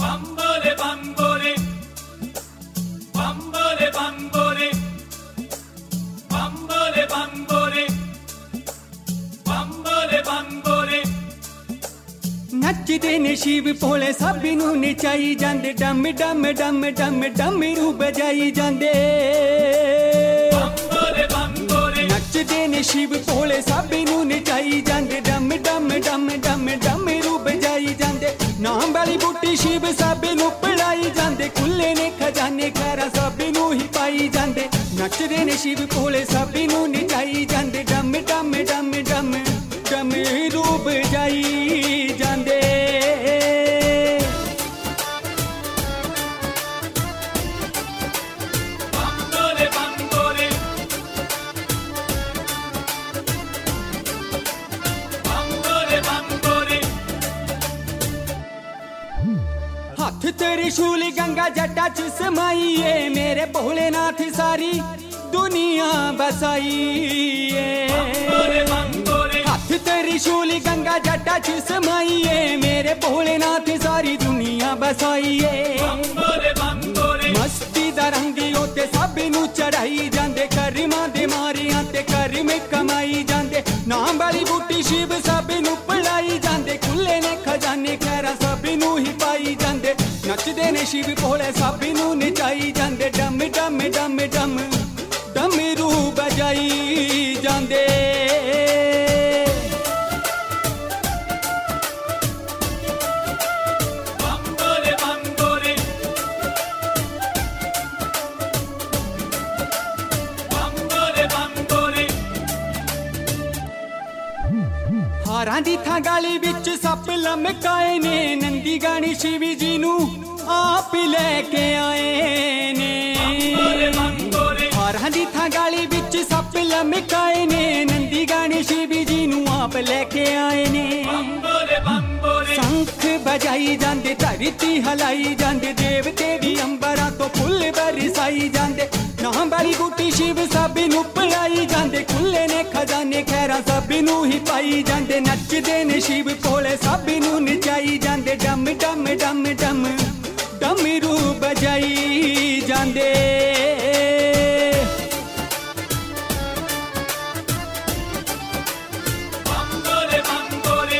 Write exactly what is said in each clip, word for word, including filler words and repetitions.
bambole bambole bambole bambole bambole bambole bambole bambole नचदे ने शिव भोले सभी नू नचाई जांदे डम डम डम डम डमरू बजाई जांदे bambole bambole नचदे ने शिव भोले सभी नू नचाई जांदे डम डम डम डम डमरू बजाई जांदे नाम वाली बूटी शिव सभी नू पढ़ाई जांदे खुले ने खजाने खैरा सभी नू ही पाई जांदे नचदे ने शिव भोले सभी नू नचाई जांदे डम डम डम डम डमरू बजाई जांदे bambole bambole bambole bambole हाथ त्रिशूल गंगा जटा च समाइए मेरे भोलेनाथ सारी दुनिया बसाइए bambole bambole हाथ त्रिशूल गंगा जटा च समाइए मेरे भोलेनाथ सारी दुनिया बसाइए bambole bambole मस्ती दा रंग ओते सब नू चढ़ाई जांदे करमां दे मारियां ते कर्म कमाई जांदे नाम वाली बूटी शिव सब नू पढ़ाई जांदे खुले ने खजाने खैरा सब नू ही पाई जांदे नचदे ने शिव भोले सब नू नचाई जांदे डम डम डम डम डमरू बजाई जांदे bambole bambole bambole bambole हारां दी थां गाली विच सप लमकाए ने नंदी गानी शिव जी नू आप लेके आए ने bambole bambole हारां दी थां गाली विच सप लमकाए ने नंदी गानी शिव जी नू आप लेके आए ने bambole bambole शंख बजाई जांदे धरती हलाई जांदे देवते भी अंबरां तो फुल बरसाई जांदे नाम वाली बूटी शिव सब नू पढ़ाई जांदे खुले ने खजाने खैरा सब नू ही पाई जांदे नचदे ने शिव भोले सब नू नचाई जांदे डम डम डम डम डमरू बजाई जांदे bambole bambole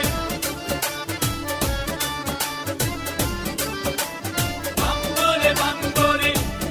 bambole bambole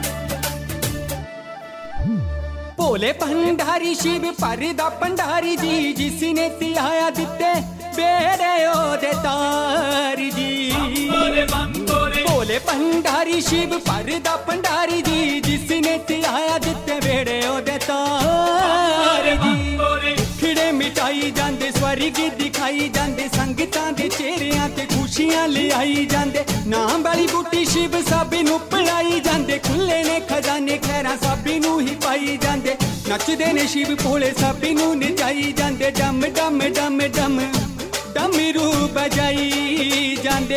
भोले भंडारी शिव परदा भंडारी जी जिसने तिहाया दिते बेड़े ओदे तारी जी bambole bambole भोले भंडारी शिव परदा भंडारी जी जिसने तिहाया दिते बेड़े ओदे तारी जी bambole खिड़े मिटाई जांदे स्वर्ग दिखाई जांदे संगतां दे चेहरियां ते खुशियां ले आई जांदे नाम वाली बूटी शिव सब नू पढ़ाई जांदे खुले ने खजाने खैरा सब नू ही पाई जांदे नचदे ने शिव भोले सब नू नचाई जांदे डम डम डम डम डमरू बजाई जांदे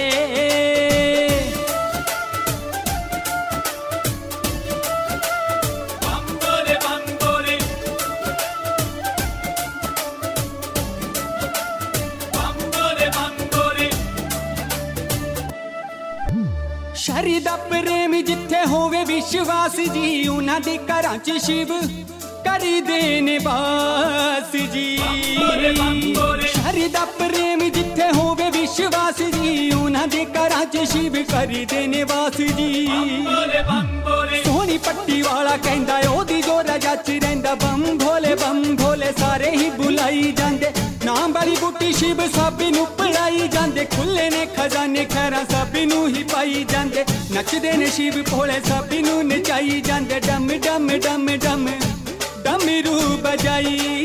bambole bambole bambole bambole शरदा प्रेम जिथे होवे विश्वास जी उन्हां दे घरां च शिव करी देने बास जी bambole bambole शरदा प्रेम जिथे होवे विश्वास जी उन्हां दे घरां च शिव करी देने वास जी bambole bambole सोनी पट्टी वाला कहंदा ओदी जो रजा च रहिंदा बम भोले बम भोले सारे ही बुलाई जांदे नाम वाली बूटी शिव सब नू पढ़ाई जांदे खुले ने खजाने खैरा सब नू ही पाई जांदे नचदे ने शिव भोले सब नू नचाई जांदे डम डम डम डम डमरू बजाई